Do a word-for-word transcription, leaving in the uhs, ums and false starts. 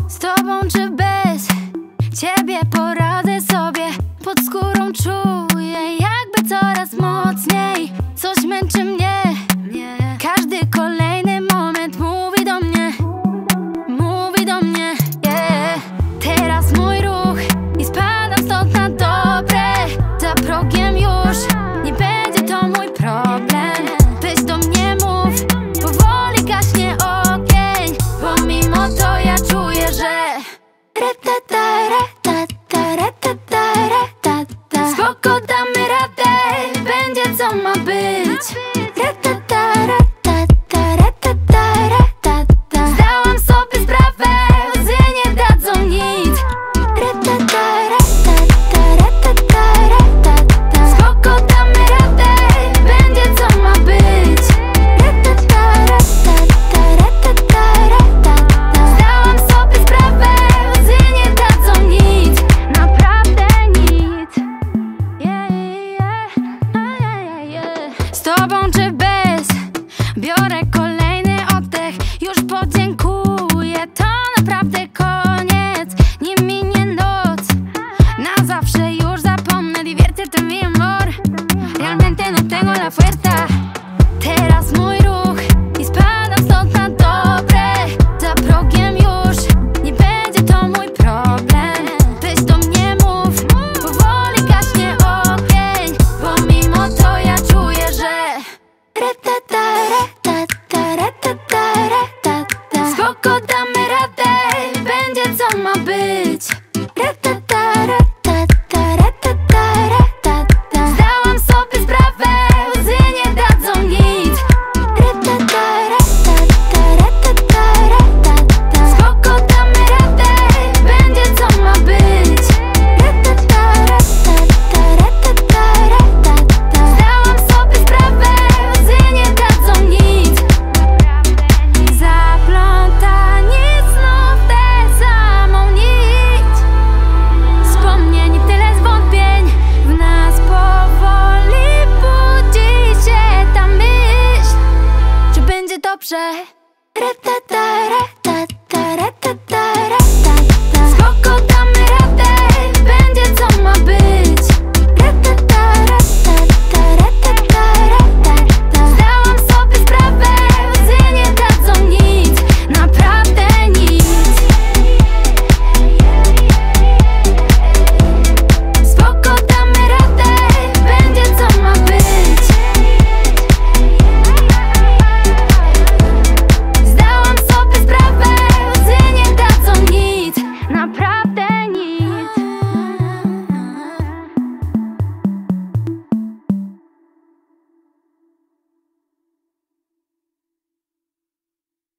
Z tobą czy bez ciebie poradzę sobie. Pod skórą czuję jakby coraz mocniej. Coś męczy mnie, każdy kolejny moment mówi do mnie, mówi do mnie, yeah. Teraz mój ruch i spadam stąd na dobre. Za progiem już nie będzie to mój problem. Weź do mnie mów, powoli gaśnie ogień. Pomimo to ja czuję, że spoko, damy radę, będzie co ma być. Zdałam sobie sprawę, łzy nie dadzą nic. Spoko, damy radę, będzie co ma być. Zdałam sobie sprawę, łzy nie dadzą nic. Naprawdę nic. Yeah, yeah, yeah, yeah. Z tobą czy bez, biorę kolejny oddech. Już podziękuję, to naprawdę koniec. Nie minie noc, na zawsze już zapomnę. Diviértete mi amor, realmente no tengo la fuerza. Teraz mój ruch i spadam stąd na dobre. Za progiem już nie będzie to mój problem. Weź do mnie mów, powoli gaśnie ogień. Pomimo to ja czuję, że spoko, damy radę, będzie co ma być. Zdałam sobie sprawę, łzy nie dadzą nic. Spoko, damy radę, będzie co ma być. Zdałam sobie sprawę, łzy nie dadzą nic. Zaplątani znów tę samą nić. Wspomnień i tyle zwątpień w nas powoli budzi się ta myśl, że będzie dobrze.